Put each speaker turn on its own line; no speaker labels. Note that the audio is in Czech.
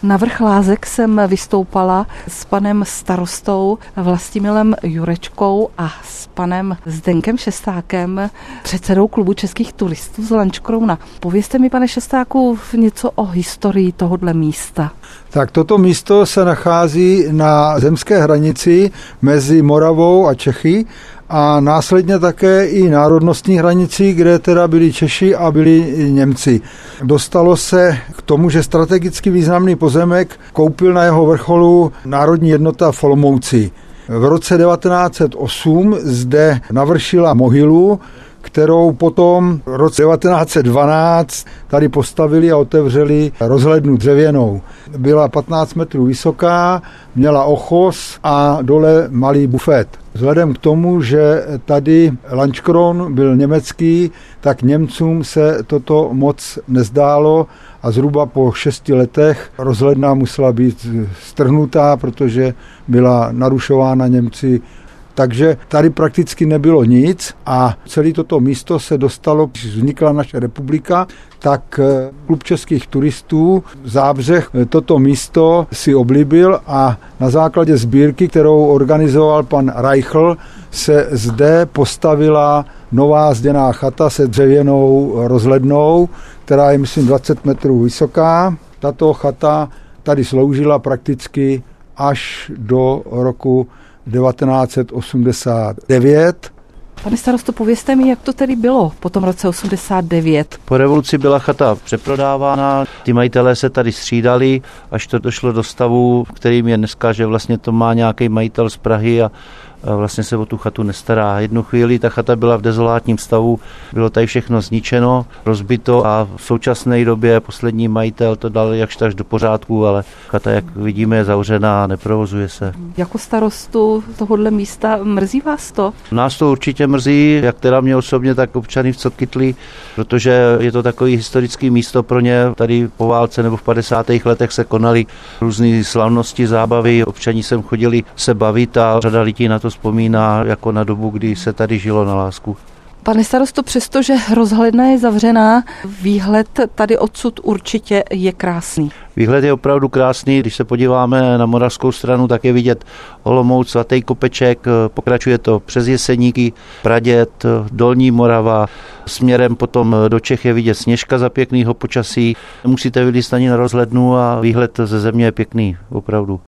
Na vrch Lázek jsem vystoupala s panem starostou Vlastimilem Jurečkou a s panem Zdenkem Šestákem, předsedou klubu českých turistů z Lanškrouna. Povězte mi, pane Šestáku, něco o historii tohoto místa.
Tak toto místo se nachází na zemské hranici mezi Moravou a Čechy a následně také i národnostní hranici, kde teda byli Češi a byli Němci. Dostalo se k tomu, že strategicky významný pozemek koupil na jeho vrcholu Národní jednota v Olomouci. V roce 1908 zde navršila mohylu, kterou potom v roce 1912 tady postavili a otevřeli rozhlednu dřevěnou. Byla 15 metrů vysoká, měla ochos a dole malý bufet. Vzhledem k tomu, že tady Lanškroun byl německý, tak Němcům se toto moc nezdálo a zhruba po 6 letech rozhledna musela být strhnutá, protože byla narušována Němci. Takže tady prakticky nebylo nic a celé toto místo se dostalo, když vznikla naše republika, tak klub českých turistů Zábřeh toto místo si oblíbil a na základě sbírky, kterou organizoval pan Reichl, se zde postavila nová zděná chata se dřevěnou rozhlednou, která je, myslím, 20 metrů vysoká. Tato chata tady sloužila prakticky až do roku 1989.
Pane starosto, povězte mi, jak to tedy bylo po tom roce 89.
Po revoluci byla chata přeprodávána, ty majitelé se tady střídali, až to došlo do stavu, kterým je dneska, že vlastně to má nějaký majitel z Prahy a vlastně se o tu chatu nestará. Jednu chvíli ta chata byla v dezolátním stavu, bylo tady všechno zničeno, rozbito a v současné době poslední majitel to dal jakž až do pořádku, ale chata, jak vidíme, je zavřená a neprovozuje se.
Jako starostu tohohle místa mrzí vás to?
Nás to určitě mrzí, jak teda mě osobně, tak občany v Cokytli, protože je to takový historický místo pro ně. Tady po válce nebo v 50. letech se konaly různé slavnosti, zábavy, občani sem chodili se bavit a řada lidí na to vzpomíná jako na dobu, kdy se tady žilo na lásku.
Pane starosto, přestože rozhledna je zavřená, výhled tady odsud určitě je krásný.
Výhled je opravdu krásný, když se podíváme na moravskou stranu, tak je vidět Olomouc, Svatý Kopeček, pokračuje to přes Jeseníky, Praděd, Dolní Morava, směrem potom do Čech je vidět Sněžka za pěknýho počasí. Musíte vylízt ani na rozhlednu a výhled ze země je pěkný, opravdu.